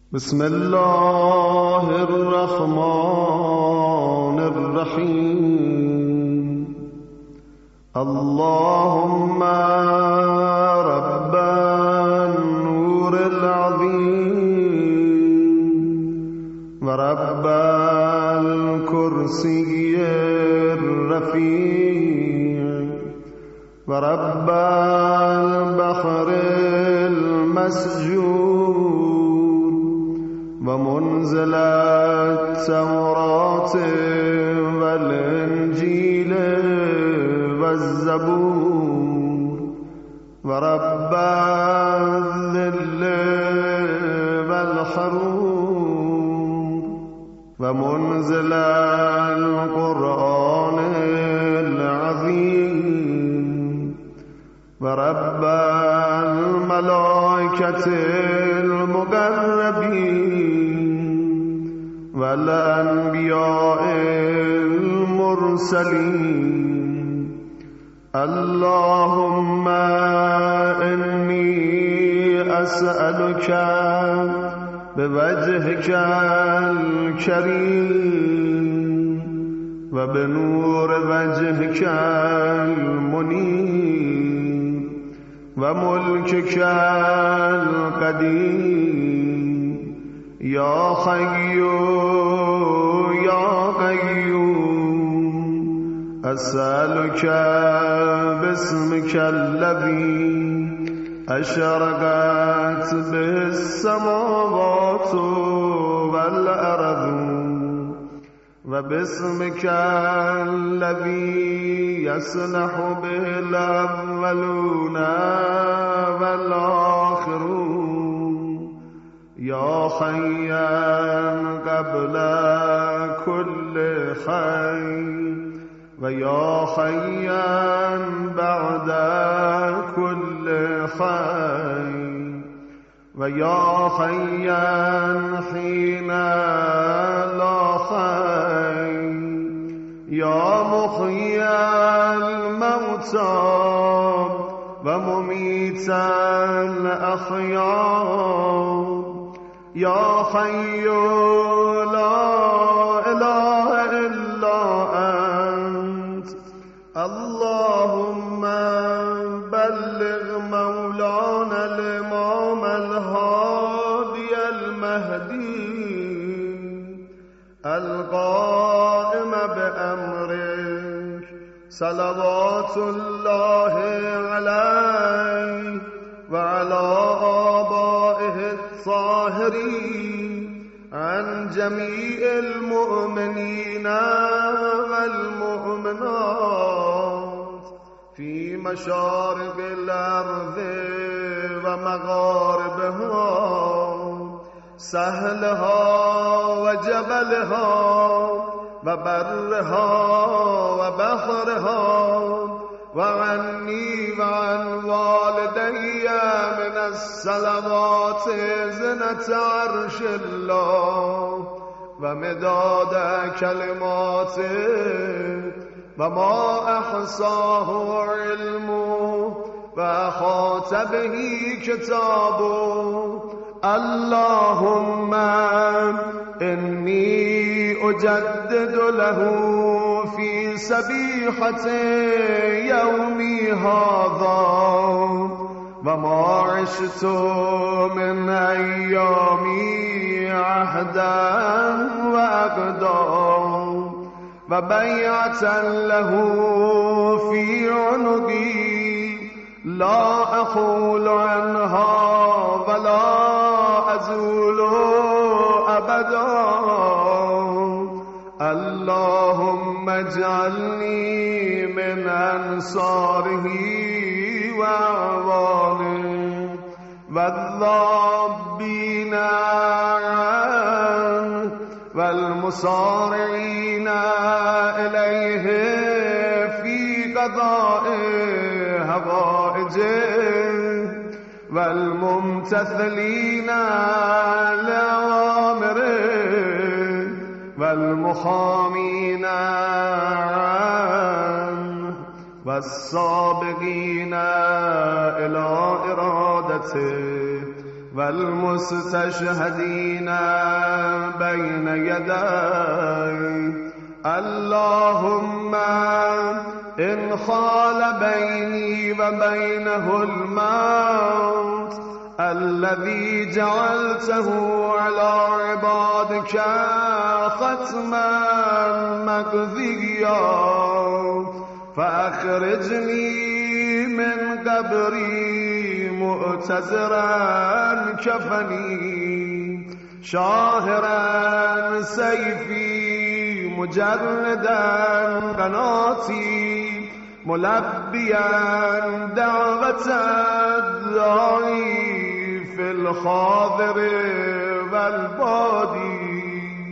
بسم الله الرحمن الرحيم. اللهم رب النور العظيم ورب الكرسي الرفيع ورب البحر المسجور ومنزل التوراة والإنجيل والزبور ورب الذل والحرور ومنزل القرآن العظيم ورب الملائكة المقربين والأنبياء المرسلين. اللهم إني أسألك بوجهك الكريم وبنور وجهك المنير وملكك القديم يا حي يا قيوم أسألك باسمك الذي أشرقت به السماوات والأرض وباسمك الذي يصلح به الأولون والآخرون يا حيا قبل كل حي ويا حيا بعد كل حي ويا حيا حين لا حي يا محيي الموتى ومميت الأحياء يا حي لا إله إلا أنت. اللهم بلغ مولانا الإمام الهادي المهدي القائم بأمرك صلوات الله عليه وعلى آبائه الطاهرين عن جميع المؤمنين والمؤمنات في مشارق الأرض ومغاربها سهلها وجبلها وبرها وبحرها وعني وعن والدي من الصلوات زنة عرش الله ومداد كلماته وما أحصاه علمه وأحاط به كتابه. اللهم إني أجدد له في سبيحة يومي هذا وما عشت من أيامي عهدا وأقدام وبيعة له في عنقي لا أخول عنها ولا أزول أبدا. اللهم اجعلني من أنصاره وأعوانه والذابين عنه والمصارعين إليه في قضاء هوائجه والممتثلين لأوامره والمحامين عنه والسابقين إلى إرادته والمستشهدين بين يديك. اللهم إن خال بيني وبينه الموت الذي جعلته على عبادك ختما مقضيا فأخرجني من قبري مؤتزرا كفني شاهرا سيفي مجردا قناتي ملبيا دعوة الداعي في الحاضر والبادي.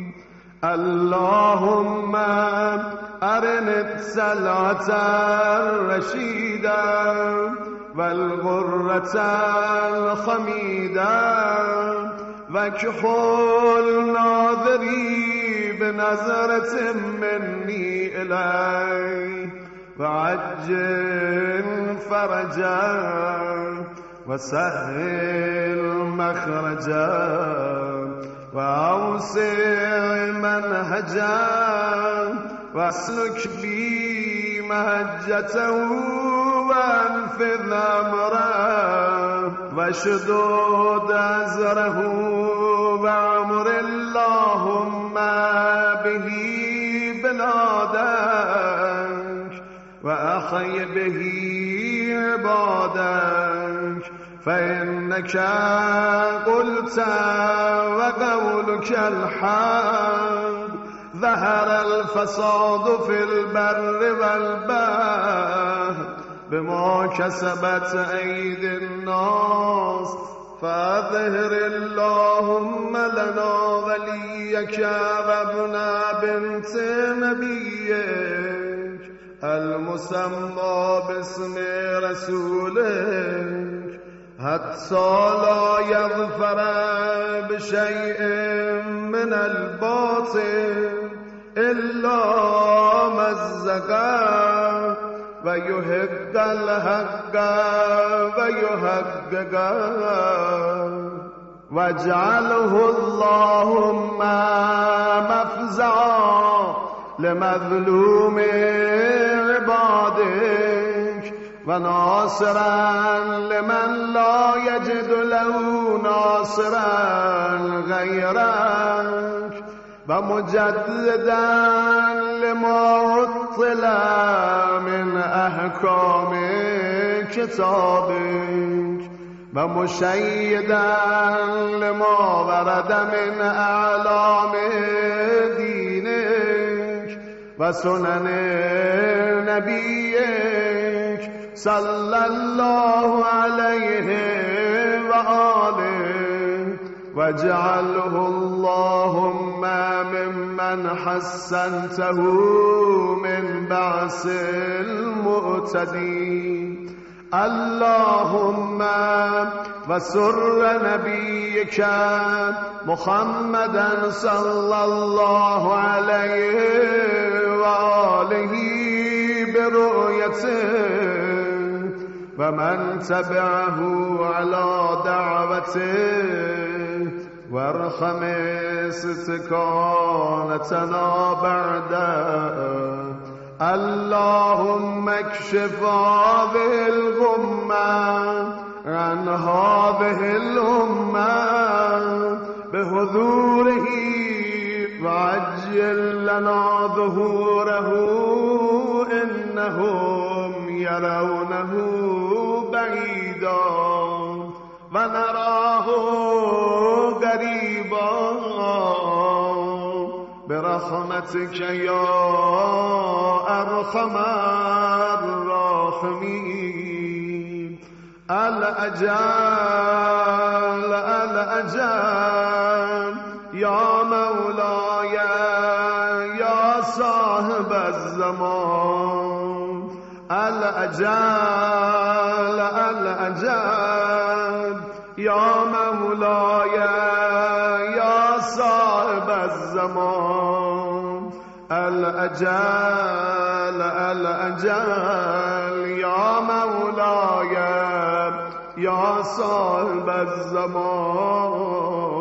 اللهم أرن السلعة الرشيدة والغرة الخميدة واكحل ناظري بنظرة مني إليه وعجل فرجا وسهل مخرجا وأوسع منهجا واسلك بي مهجته وانفذ أمره واشدد أزره وعمر اللهم به بلادك وأحي به عبادك فإنك قلت وقولك الحق ظهر الفساد في البر والبحر بما كسبت أيدي الناس فأظهر اللهم لنا وليك وابن بنت نبيك المسمى باسم رسولك حتى لا يظفر بشيء من الباطل إلا مزقا ويحق الحق ويحققا واجعله اللهم مفزعا لمظلوم عبادك وناصرا لمن لا يجد له ناصرا غيرك ومجددا لما عطل من أحكام كتابك ومشيدا لما ورد من أعلام دينك وسنن نبيك صلى الله عليه وآله واجعله اللهم ممن حسنته من بعث المؤتدين. اللهم وسر نبيك محمدا صلى الله عليه وآله برؤيته ومن تبعه على دعوته وارحم استكانتنا بعده. اللهم اكشف هذه الغمة عن هذه الأمة بحضوره وعجل لنا ظهوره إنهم يرونه بعيدا ونراه قريبا برحمتك يا أرحم الراحمين. الأجل الأجل يا مولاي يا صاحب الزمان. الأجل الأجل يا مولاي يا صاحب الزمان. الأجل الأجل يا مولاي یا صاحب الزمان